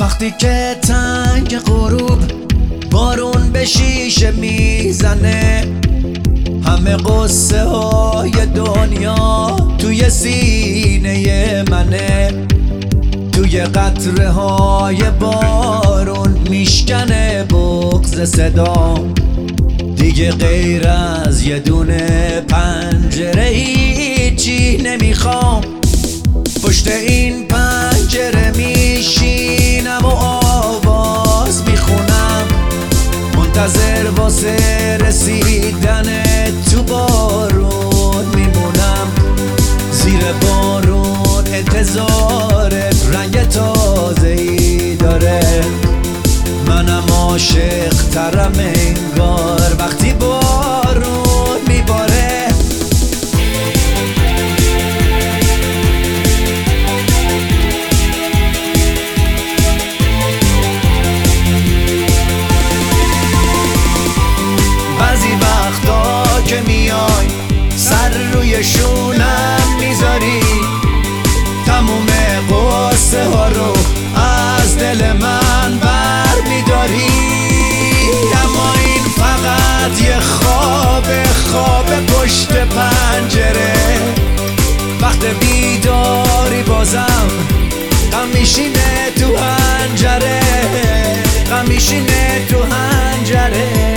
وقتی که تنگ غروب بارون به شیشه میزنه، همه قصه های دنیا توی سینه منه. توی قطره های بارون میشکنه بغض صدا، دیگه غیر از یه دونه پنجره هیچی نمیخوام. پشت این پنجره میشینم و آواز میخونم، منتظر واسه رسیدن تو بارون میمونم. زیر بارون انتظارت رنگ تازه‌ای داره، منم عاشق ترم انگار وقتی بارون میباره. بعضی وقتا که میای سر روی شونم میذاری، تموم قصه ها رو از دل من بر میداری. اما این فقط یه خواب پشت پنجره، وقت بیداری بازم غم میشینه تو حنجره، غم میشینه تو حنجره.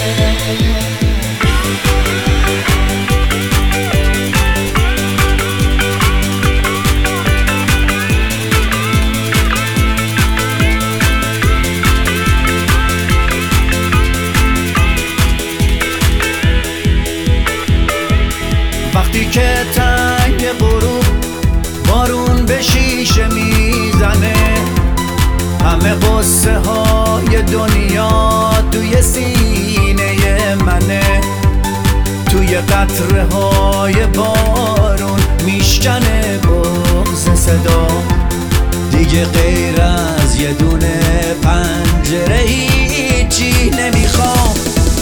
وقتی که تنگ غروب بارون به شیشه میزنه، همه قصه های دنیا توی سینه منه. توی قطره های بارون میشکنه بغض صدا، دیگه غیر از یه دونه پنجره هیچی نمیخوام.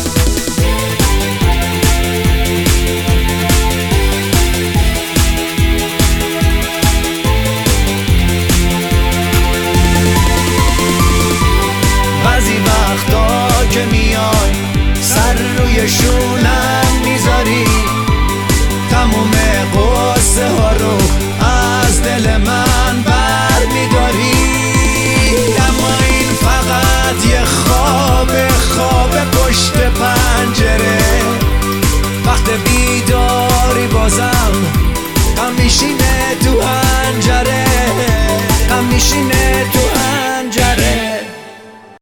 بعضی وقتا که میای سر روی شونم میذاری، تموم قصه ها رو از دل من بر میداری. اما این فقط یه خواب پشت پنجره، وقت بیداری بازم غم میشینه